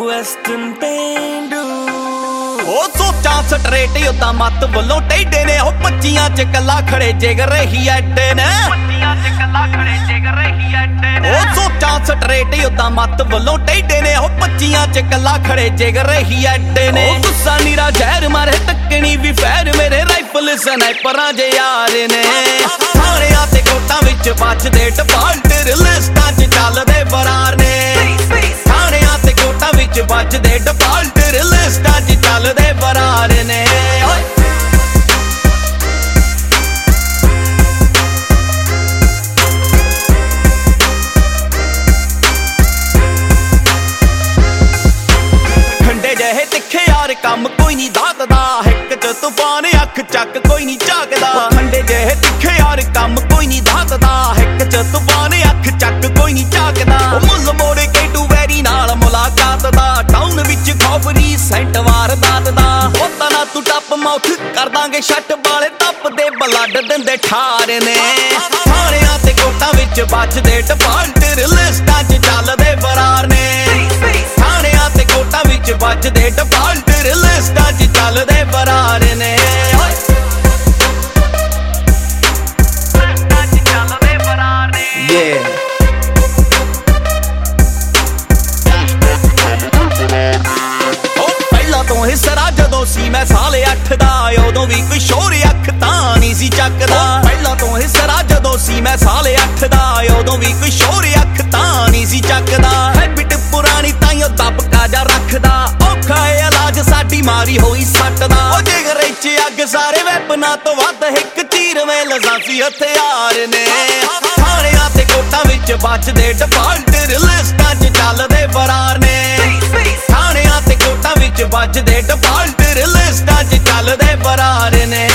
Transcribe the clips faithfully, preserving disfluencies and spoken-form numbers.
western ਪੇਂਡੂ ਉਹ ਸੋਚਾਂ ਸਟਰੇਟ ਉਦਾਂ ਮੱਤ ਵੱਲੋਂ ਟੇਡੇ ਨੇ ਉਹ ਪੱਚੀਆਂ ਚ ਕੱਲਾ ਖੜੇ ਜਿਗਰ ਰਹੀ ਐਡੇ ਨੇ ਪੱਚੀਆਂ ਚ ਕੱਲਾ ਖੜੇ ਜਿਗਰ ਰਹੀ ਐਡੇ ਨੇ ਉਹ ਸੋਚਾਂ ਸਟਰੇਟ ਉਦਾਂ ਮੱਤ ਵੱਲੋਂ ਟੇਡੇ ਨੇ ਉਹ ਪੱਚੀਆਂ ਚ ਕੱਲਾ ਖੜੇ ਜਿਗਰ ਰਹੀ ਐਡੇ ਨੇ ਉਹ ਗੁੱਸਾ ਨੀਰਾ ਜ਼ਹਿਰ ਮਾਰੇ ਤੱਕਣੀ ਵੀ ਫੈਰ ਮੇਰੇ ਰਾਈਫਲ ਸਨਾਈਪਰਾਂ ਜੇ ਯਾਰ ਨੇ ਥਾਣਿਆਂ ਤੇ ਕੋਟਾਂ ਵਿੱਚ ਵੱਜਦੇ ਡਿਫਾਲਟਰ ਲਿਸਟਾਂ ਚ ਚੱਲਦੇ ਫਰਾਰ ਨੇ ਥਾਣਿਆਂ ਤੇ ਕੋਟਾਂ ਵਿੱਚ ਵੱਜਦੇ ਡਿਫਾਲਟਰ ਲਿਸਟਾਂ ਚ ਚੱਲਦੇ ਫਰਾਰ ਨੇ ਖੰਡੇ ਜਿਹੇ ਤਿੱਖੇ ਯਾਰ ਕੰਮ ਕੋਈ ਨਹੀਂ ਦਾਤਦਾ ਹਿੱਕ ਚ ਤੂਫਾਨ ਅੱਖ ਚੱਕ ਕੋਈ ਨਹੀਂ ਝਾਕਦਾ ਖੰਡੇ ਜਿਹੇ ਤਿੱਖੇ ਯਾਰ ਕੰਮ ਕੋਈ ਨਹੀਂ ਦਾਤਦਾ ਹਿੱਕ ਚ ਤੂਫਾਨ ਅੱਖ ਚੱਕ ਕੋਈ ਨਹੀਂ ਝਾਕਦਾ ਮੁੱਲ ਮੋੜੇ ਕੇਟੂ ਵੈਰੀ ਨਾਲ ਮੁਲਾਕਾਤ ਦਾ ਟਾਊਨ ਵਿੱਚ ਖੌਫਰੀ ਸੈਂਟ ਵਾਰਦਾਤ ਦਾ ਹੋਤਾ ਨਾ ਤੂੰ ਟੱਪ ਮੌਥ ਕਰ ਦਾਂਗੇ ਛੱਟ ਵਾਲੇ ਟੱਪ ਦੇ ਬਲੱਡ ਦਿੰਦੇ ਠਾਰ ਨੇ ਥਾਣਿਆਂ ਤੇ ਕੋਟਾਂ ਵਿੱਚ ਵੱਜਦੇ ਡਿਫਾਲਟਰ ਲਿਸਟਾਂ ਚ ਚੱਲਦੇ ਫਰਾਰ ਨੇ ਥਾਣਿਆਂ ਤੇ ਕੋਟਾਂ ਵਿੱਚ ਵੱਜਦੇ ਡਿਫਾਲਟਰ ਲਿਸਟਾਂ ਚ ਚੱਲਦੇ ਫਰਾਰ ਨੇ ਲਿਸਟਾਂ ਚ ਚੱਲਦੇ ਫਰਾਰ ਨੇ yeah ਤੋਂ ਹਿਸਰਾ ਜਦੋਂ ਸੀ ਮੈਂ ਸਾਲੇ ਅੱਠ ਦਾ ਉਦੋਂ ਵੀ ਕੋਈ ਸ਼ੋਰ ਅੱਖ ਤਾਂ ਨਹੀਂ ਸੀ ਚੱਕਦਾ ਪਹਿਲਾਂ ਤੋਂ ਹਿਸਰਾ ਜਦੋਂ ਸੀ ਮੈਂ ਸਾਲੇ ਅੱਠ ਦਾ ਉਦੋਂ ਵੀ ਕੋਈ ਸ਼ੋਰ ਅੱਖ ਤਾਂ ਨਹੀਂ ਸੀ ਚੱਕਦਾ ਹੈਬਿਟ ਪੁਰਾਣੀ ਤਾਈਓ ਦਬਕਾ ਜਾ ਰੱਖਦਾ ਔਖਾ ਏ ਇਲਾਜ ਸਾਡੀ ਮਾਰੀ ਹੋਈ ਸੱਟ ਦਾ ਉਹ ਜਿਗਰੇ ਚ ਅੱਗ ਸਾਰੇ ਵੈਪਨਾਂ ਤੋਂ ਵੱਧ ਇੱਕ ਚੀਰਵੇਂ ਲਜ਼ਾਂਸੀ ਹਥਿਆਰ ਨੇ ਥਾਣਿਆਂ ਤੇ ਕੋਟਾਂ ਵਿੱਚ ਵੱਜਦੇ ਡਿਫਾਲਟਰ ਲਿਸਟਾਂ ਚ ਚੱਲਦੇ ਫਰਾਰ ਨੇ ਥਾਣਿਆਂ ਤੇ ਕੋਟਾਂ ਵਿੱਚ ਵੱਜਦੇ ਡਿਫਾਲਟਰ ਲਿਸਟਾਂ ਚ ਚੱਲਦੇ ਫਰਾਰ ਨੇ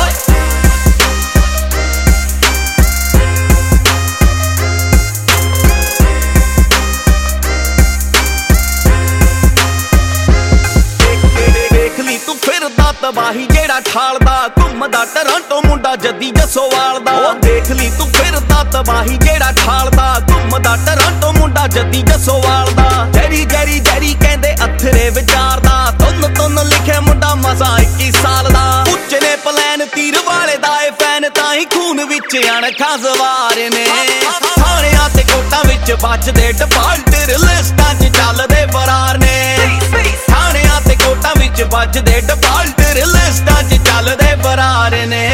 ਦੇਖ ਲਈ ਤੂੰ ਫਿਰਦਾ ਤਬਾਹੀ ਜਿਹੜਾ ਠਾਲਦਾ ਘੁੰਮਦਾ ਟਰਾਂਟੋ ਮੁੰਡਾ ਜੱਦੀ ਜੱਸੋਵਾਲ ਦਾ ਉਹ ਦੇਖ ਲਈ ਤੂੰ ਫਿਰਦਾ ਤਬਾਹੀ ਜਿਹੜਾ ਠਾਲਦਾ ਘੁੰਮਦਾ ਟਰਾਂਟੋ ਮੁੰਡਾ ਜੱਦੀ ਜੱਸੋਵਾਲ ਦਾ ਜੈਰੀ ਜੈਰੀ ਜੈਰੀ ਕਹਿੰਦੇ ਅਥਰੇ ਵਿਚਾਰਦਾ ਤੁੰਨ ਤੁੰਨ ਲਿਖਿਆ ਮੁੰਡਾ ਮਸਾਂ ਇੱਕੀ ਸਾਲ ਦਾ ਉੱਚ ਨੇ ਪਲਾਨ ਤੀਰ ਵਾਲੇ ਦਾ ਏ ਫੈਨ ਤਾਂ ਹੀ ਖੂਨ ਵਿੱਚ ਅਣਖਾਂ ਸਵਾਰ ਨੇ ਥਾਣਿਆਂ ਤੇ ਕੋਟਾਂ ਵਿੱਚ ਵੱਜਦੇ ਡਿਫਾਲਟਰ ਲਿਸਟਾਂ ਚ ਚੱਲਦੇ ਫਰਾਰ ਨੇ ਥਾਣਿਆਂ ਤੇ ਕੋਟਾਂ ਵਿੱਚ ਵੱਜਦੇ ਡਿਫਾਲਟਰ ਲਿਸਟਾਂ ਚ ਚੱਲਦੇ ਫਰਾਰ ਨੇ